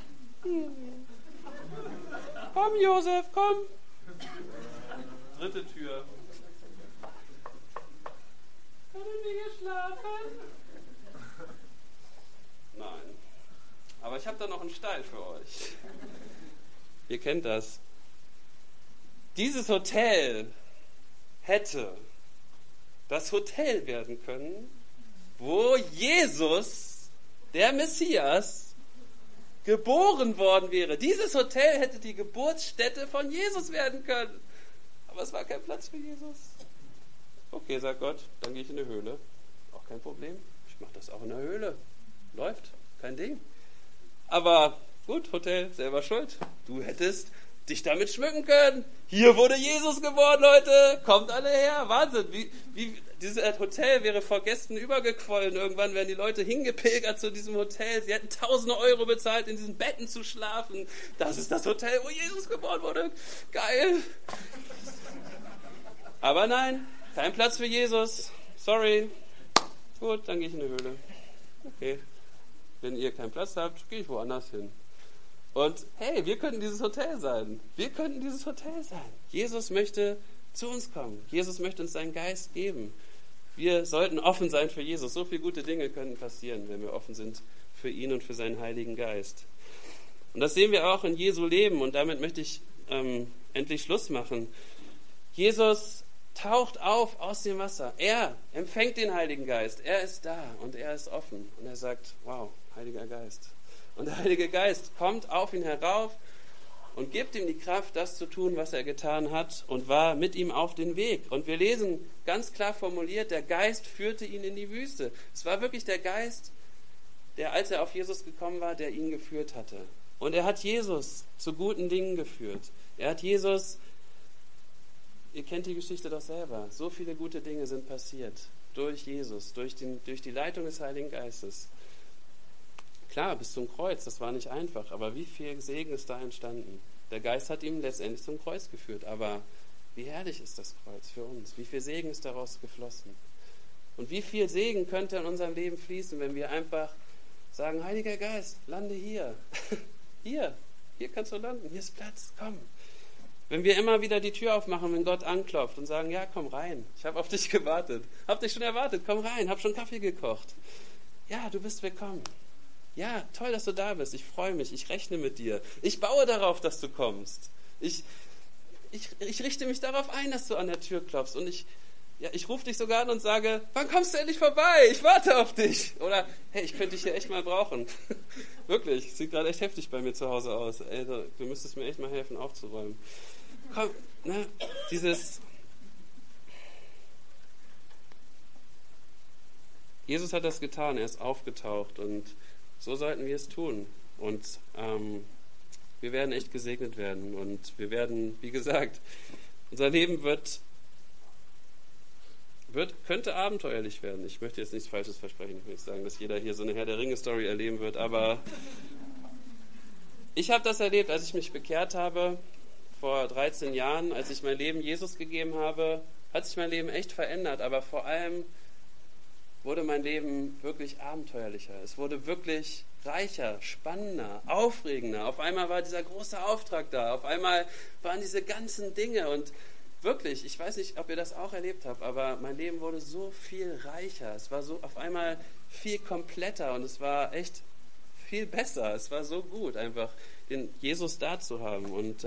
Komm, Josef, komm. Dritte Tür. Können wir hier schlafen? Nein. Aber ich habe da noch einen Stein für euch. Ihr kennt das. Dieses Hotel hätte das Hotel werden können, wo Jesus, der Messias, geboren worden wäre. Dieses Hotel hätte die Geburtsstätte von Jesus werden können. Aber es war kein Platz für Jesus. Okay, sagt Gott, dann gehe ich in eine Höhle. Auch kein Problem. Ich mache das auch in der Höhle. Läuft, kein Ding. Aber gut, Hotel, selber schuld. Du hättest dich damit schmücken können. Hier wurde Jesus geboren, Leute. Kommt alle her. Wahnsinn. Dieses Hotel wäre vor Gästen übergequollen. Irgendwann wären die Leute hingepilgert zu diesem Hotel. Sie hätten tausende Euro bezahlt, in diesen Betten zu schlafen. Das ist das Hotel, wo Jesus geboren wurde. Geil. Aber nein, kein Platz für Jesus. Sorry. Gut, dann gehe ich in eine Höhle. Okay. Wenn ihr keinen Platz habt, gehe ich woanders hin. Und hey, wir könnten dieses Hotel sein. Wir könnten dieses Hotel sein. Jesus möchte zu uns kommen. Jesus möchte uns seinen Geist geben. Wir sollten offen sein für Jesus. So viele gute Dinge könnten passieren, wenn wir offen sind für ihn und für seinen Heiligen Geist. Und das sehen wir auch in Jesu Leben. Und damit möchte ich endlich Schluss machen. Jesus taucht auf aus dem Wasser. Er empfängt den Heiligen Geist. Er ist da und er ist offen. Und er sagt, wow, Heiliger Geist. Und der Heilige Geist kommt auf ihn herauf und gibt ihm die Kraft, das zu tun, was er getan hat, und war mit ihm auf den Weg. Und wir lesen ganz klar formuliert, der Geist führte ihn in die Wüste. Es war wirklich der Geist, der, als er auf Jesus gekommen war, der ihn geführt hatte. Und er hat Jesus zu guten Dingen geführt. Er hat Jesus, ihr kennt die Geschichte doch selber, so viele gute Dinge sind passiert durch Jesus, durch die Leitung des Heiligen Geistes. Klar, bis zum Kreuz, das war nicht einfach, aber wie viel Segen ist da entstanden? Der Geist hat ihn letztendlich zum Kreuz geführt, aber Wie herrlich ist das Kreuz für uns? Wie viel Segen ist daraus geflossen? Und wie viel Segen könnte in unserem Leben fließen, wenn wir einfach sagen, Heiliger Geist, lande hier. Hier kannst du landen, hier ist Platz, komm. Wenn wir immer wieder die Tür aufmachen, wenn Gott anklopft und sagen, ja, komm rein, ich habe auf dich gewartet, hab dich schon erwartet, komm rein, hab schon Kaffee gekocht. Ja, du bist willkommen. Ja, toll, dass du da bist, ich freue mich, ich rechne mit dir. Ich baue darauf, dass du kommst. Ich richte mich darauf ein, dass du an der Tür klopfst und ich rufe dich sogar an und sage, wann kommst du endlich vorbei? Ich warte auf dich. Oder, hey, ich könnte dich hier echt mal brauchen. Wirklich, sieht gerade echt heftig bei mir zu Hause aus. Ey, du müsstest mir echt mal helfen, aufzuräumen. Komm, ne, Jesus hat das getan, er ist aufgetaucht und so sollten wir es tun. Und wir werden echt gesegnet werden und wir werden, wie gesagt, unser Leben könnte abenteuerlich werden. Ich möchte jetzt nichts Falsches versprechen. Ich will nicht sagen, dass jeder hier so eine Herr der Ringe-Story erleben wird, aber ich habe das erlebt, als ich mich bekehrt habe, vor 13 Jahren, als ich mein Leben Jesus gegeben habe, hat sich mein Leben echt verändert, aber vor allem wurde mein Leben wirklich abenteuerlicher. Es wurde wirklich reicher, spannender, aufregender. Auf einmal war dieser große Auftrag da. Auf einmal waren diese ganzen Dinge und wirklich, ich weiß nicht, ob ihr das auch erlebt habt, aber mein Leben wurde so viel reicher. Es war so auf einmal viel kompletter und es war echt viel besser. Es war so gut, einfach den Jesus da zu haben. Und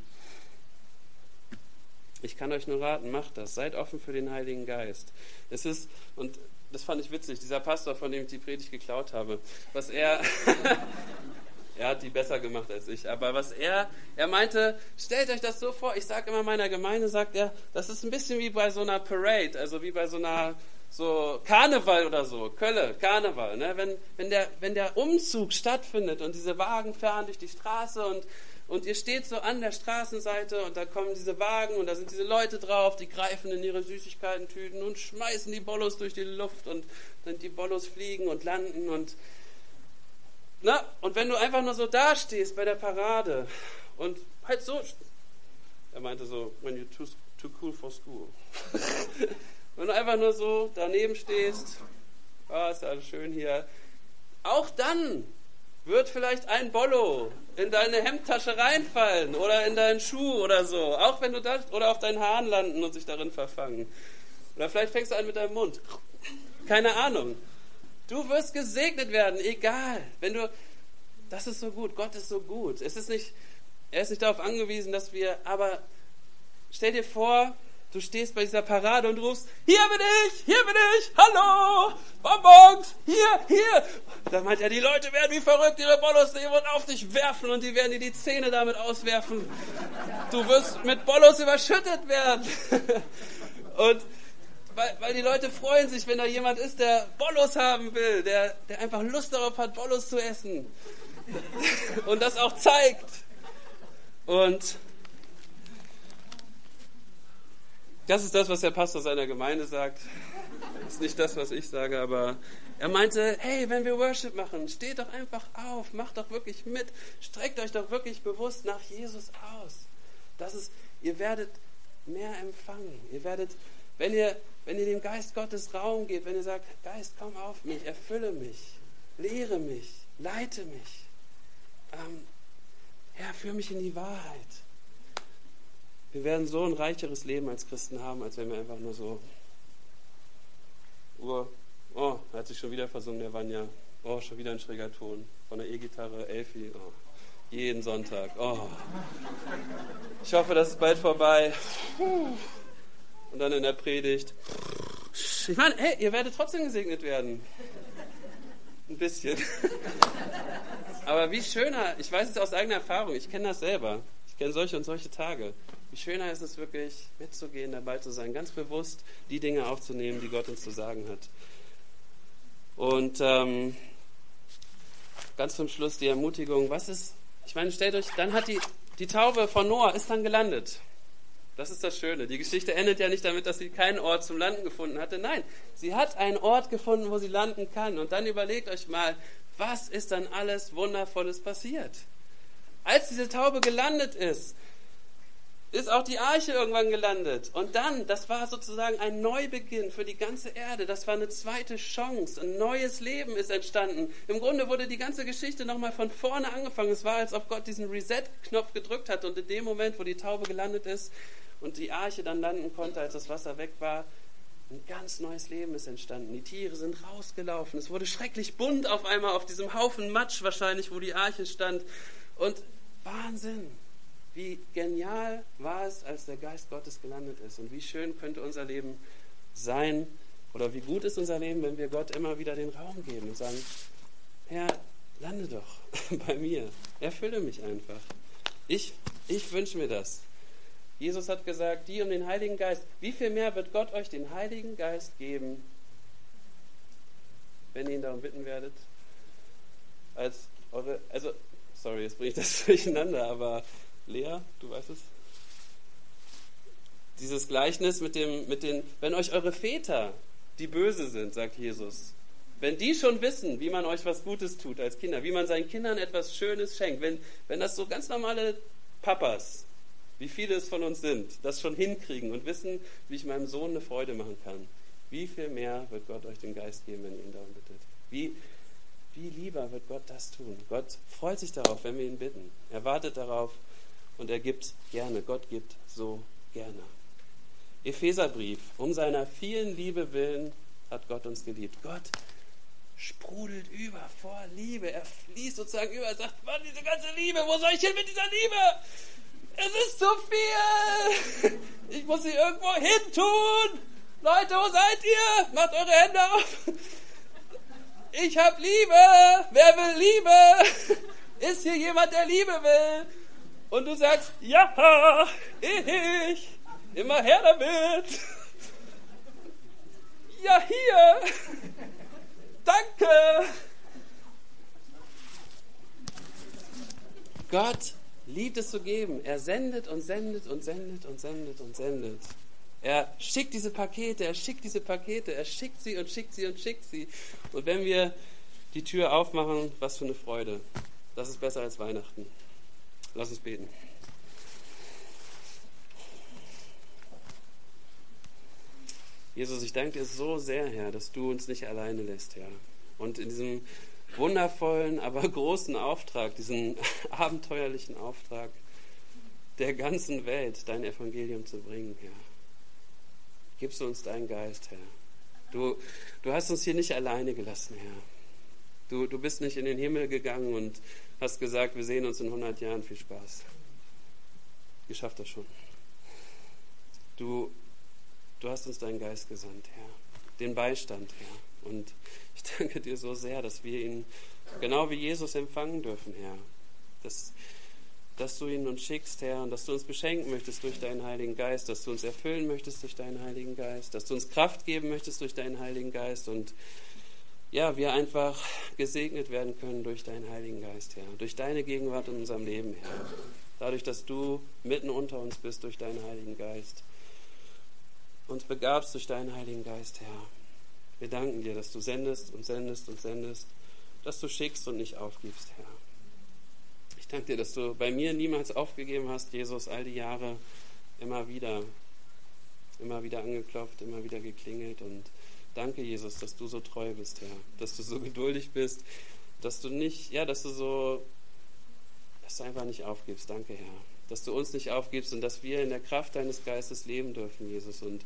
ich kann euch nur raten, macht das. Seid offen für den Heiligen Geist. Und das fand ich witzig, dieser Pastor, von dem ich die Predigt geklaut habe, er hat die besser gemacht als ich, aber er meinte, stellt euch das so vor, ich sage immer meiner Gemeinde, sagt er, das ist ein bisschen wie bei so einer Parade, also wie bei so einer Karneval oder so, Kölle, Karneval, ne? Wenn der Umzug stattfindet und diese Wagen fahren durch die Straße und ihr steht so an der Straßenseite und da kommen diese Wagen und da sind diese Leute drauf, die greifen in ihre Süßigkeiten-Tüten und schmeißen die Bollos durch die Luft und dann die Bollos fliegen und landen und wenn du einfach nur so dastehst bei der Parade und halt so, er meinte so, when you're too cool for school. Wenn du einfach nur so daneben stehst, ist alles schön hier, auch dann wird vielleicht ein Bollo in deine Hemdtasche reinfallen oder in deinen Schuh oder so, auch wenn du das, oder auf deinen Haaren landen und sich darin verfangen. Oder vielleicht fängst du an mit deinem Mund. Keine Ahnung. Du wirst gesegnet werden, egal. Das ist so gut, Gott ist so gut. Er ist nicht darauf angewiesen, aber stell dir vor, du stehst bei dieser Parade und rufst, hier bin ich, hallo, Bonbons, hier. Da meint er, die Leute werden wie verrückt ihre Bollos nehmen und auf dich werfen und die werden dir die Zähne damit auswerfen. Du wirst mit Bollos überschüttet werden. Und weil die Leute freuen sich, wenn da jemand ist, der Bollos haben will, der einfach Lust darauf hat, Bollos zu essen. Und das auch zeigt. Und das ist das, was der Pastor seiner Gemeinde sagt. Das ist nicht das, was ich sage, aber er meinte, hey, wenn wir Worship machen, steht doch einfach auf, macht doch wirklich mit, streckt euch doch wirklich bewusst nach Jesus aus. Ihr werdet mehr empfangen. Ihr werdet, wenn ihr dem Geist Gottes Raum gebt, wenn ihr sagt, Geist, komm auf mich, erfülle mich, lehre mich, leite mich. Herr, führe mich in die Wahrheit. Wir werden so ein reicheres Leben als Christen haben, als wenn wir einfach nur so, er hat sich schon wieder versungen, der Vanya. Schon wieder ein schräger Ton. Von der E-Gitarre, Elfi. Jeden Sonntag. Ich hoffe, das ist bald vorbei. Und dann in der Predigt. Ich meine, hey, ihr werdet trotzdem gesegnet werden. Ein bisschen. Aber wie schöner, ich weiß es aus eigener Erfahrung, ich kenne das selber. Ich kenne solche und solche Tage. Wie schöner ist es wirklich, mitzugehen, dabei zu sein, ganz bewusst die Dinge aufzunehmen, die Gott uns zu sagen hat. Und ganz zum Schluss die Ermutigung, stellt euch, dann hat die Taube von Noah ist dann gelandet. Das ist das Schöne. Die Geschichte endet ja nicht damit, dass sie keinen Ort zum Landen gefunden hatte. Nein, sie hat einen Ort gefunden, wo sie landen kann. Und dann überlegt euch mal, was ist dann alles Wundervolles passiert? Als diese Taube gelandet ist, ist auch die Arche irgendwann gelandet. Und dann, das war sozusagen ein Neubeginn für die ganze Erde. Das war eine zweite Chance. Ein neues Leben ist entstanden. Im Grunde wurde die ganze Geschichte nochmal von vorne angefangen. Es war, als ob Gott diesen Reset-Knopf gedrückt hat. Und in dem Moment, wo die Taube gelandet ist und die Arche dann landen konnte, als das Wasser weg war, ein ganz neues Leben ist entstanden. Die Tiere sind rausgelaufen. Es wurde schrecklich bunt auf einmal auf diesem Haufen Matsch wahrscheinlich, wo die Arche stand. Und Wahnsinn! Wie genial war es, als der Geist Gottes gelandet ist. Und wie schön könnte unser Leben sein, oder wie gut ist unser Leben, wenn wir Gott immer wieder den Raum geben und sagen, Herr, lande doch bei mir. Erfülle mich einfach. Ich wünsche mir das. Jesus hat gesagt, die um den Heiligen Geist. Wie viel mehr wird Gott euch den Heiligen Geist geben, wenn ihr ihn darum bitten werdet? Sorry, jetzt bringe ich das durcheinander, aber Lea, du weißt es? Dieses Gleichnis mit den, wenn euch eure Väter, die böse sind, sagt Jesus, wenn die schon wissen, wie man euch was Gutes tut als Kinder, wie man seinen Kindern etwas Schönes schenkt, wenn das so ganz normale Papas, wie viele es von uns sind, das schon hinkriegen und wissen, wie ich meinem Sohn eine Freude machen kann, wie viel mehr wird Gott euch den Geist geben, wenn ihr ihn darum bittet? Wie lieber wird Gott das tun? Gott freut sich darauf, wenn wir ihn bitten. Er wartet darauf, und er gibt gerne. Gott gibt so gerne. Epheserbrief. Um seiner vielen Liebe willen hat Gott uns geliebt. Gott sprudelt über vor Liebe. Er fließt sozusagen über. Er sagt, Mann, diese ganze Liebe, wo soll ich hin mit dieser Liebe? Es ist zu viel. Ich muss sie irgendwo hin tun. Leute, wo seid ihr? Macht eure Hände auf. Ich habe Liebe. Wer will Liebe? Ist hier jemand, der Liebe will? Und du sagst, ja, ich, immer her damit. Ja, hier. Danke. Gott liebt es zu geben. Er sendet und sendet und sendet und sendet und sendet. Er schickt diese Pakete, er schickt sie und schickt sie und schickt sie. Und wenn wir die Tür aufmachen, was für eine Freude. Das ist besser als Weihnachten. Lass uns beten. Jesus, ich danke dir so sehr, Herr, dass du uns nicht alleine lässt, Herr. Und in diesem wundervollen, aber großen Auftrag, diesen abenteuerlichen Auftrag der ganzen Welt, dein Evangelium zu bringen, Herr. Gibst du uns deinen Geist, Herr. Du hast uns hier nicht alleine gelassen, Herr. Du bist nicht in den Himmel gegangen und hast gesagt, wir sehen uns in 100 Jahren, viel Spaß. Ihr schafft das schon. Du hast uns deinen Geist gesandt, Herr. Den Beistand, Herr. Und ich danke dir so sehr, dass wir ihn genau wie Jesus empfangen dürfen, Herr. Dass du ihn uns schickst, Herr, und dass du uns beschenken möchtest durch deinen Heiligen Geist, dass du uns erfüllen möchtest durch deinen Heiligen Geist, dass du uns Kraft geben möchtest durch deinen Heiligen Geist und ja, wir einfach gesegnet werden können durch deinen Heiligen Geist, Herr, durch deine Gegenwart in unserem Leben, Herr. Dadurch, dass du mitten unter uns bist durch deinen Heiligen Geist, uns begabst durch deinen Heiligen Geist, Herr. Wir danken dir, dass du sendest und sendest und sendest, dass du schickst und nicht aufgibst, Herr. Ich danke dir, dass du bei mir niemals aufgegeben hast, Jesus, all die Jahre immer wieder angeklopft, immer wieder geklingelt und danke, Jesus, dass du so treu bist, Herr, dass du so geduldig bist, dass du einfach nicht aufgibst. Danke, Herr, dass du uns nicht aufgibst und dass wir in der Kraft deines Geistes leben dürfen, Jesus. Und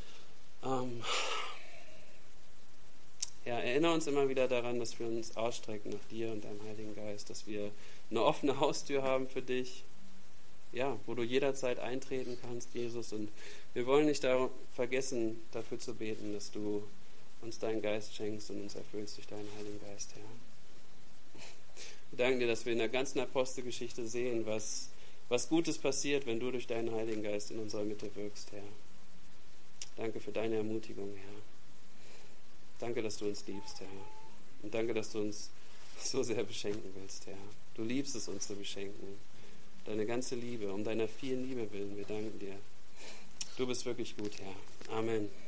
ja, erinnere uns immer wieder daran, dass wir uns ausstrecken nach dir und deinem Heiligen Geist, dass wir eine offene Haustür haben für dich, ja, wo du jederzeit eintreten kannst, Jesus. Und wir wollen nicht vergessen, dafür zu beten, dass du uns deinen Geist schenkst und uns erfüllst durch deinen Heiligen Geist, Herr. Wir danken dir, dass wir in der ganzen Apostelgeschichte sehen, was Gutes passiert, wenn du durch deinen Heiligen Geist in unserer Mitte wirkst, Herr. Danke für deine Ermutigung, Herr. Danke, dass du uns liebst, Herr. Und danke, dass du uns so sehr beschenken willst, Herr. Du liebst es, uns zu beschenken. Deine ganze Liebe, um deiner vielen Liebe willen, wir danken dir. Du bist wirklich gut, Herr. Amen.